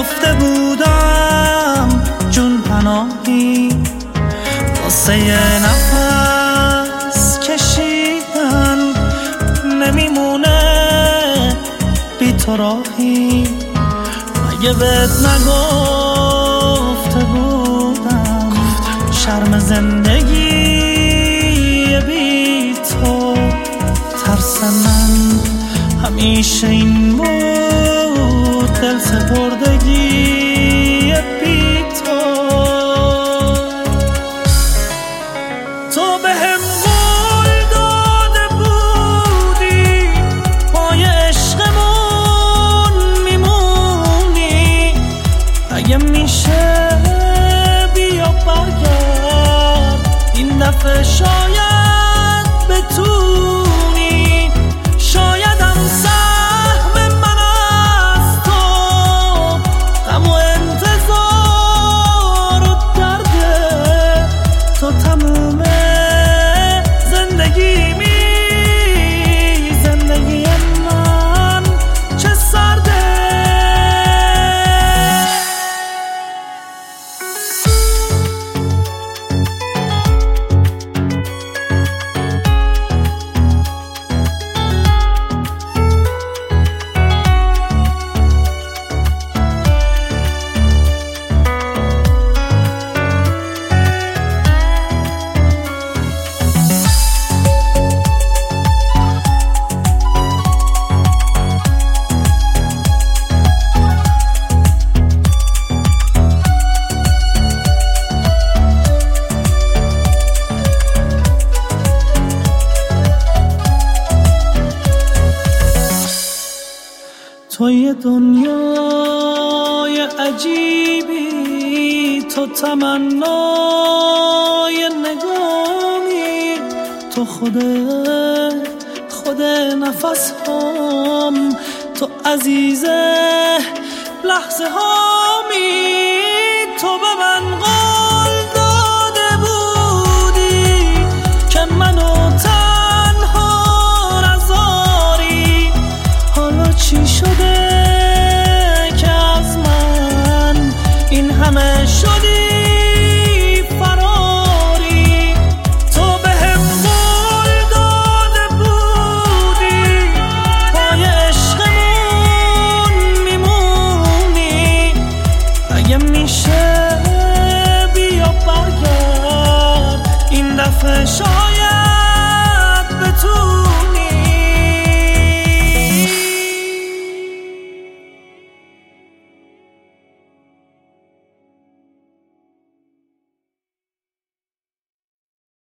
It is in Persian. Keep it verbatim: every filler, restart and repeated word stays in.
گفته بودم جون پناهی واسه نفس کشیدن، نمیمونه بی تو راهی. مگه بهت نگفته بودم شرم زندگی بی تو؟ ترس من همیشه این بود، دل سپردگی بی تو. تو بهم قول داده بودی پای عشقمون میمونی، اگه میشه بیا برگرد این دفعه، شاید بتونی. شاید هم سهم من از تو غم و انتظار و درده تو تموم زندگی می زندگی من چه سرده. تو یه دنیای عجیبی، تو تمنای نگامی، تو خود خود نفس هم، تو عزیز لحظه هامی، تو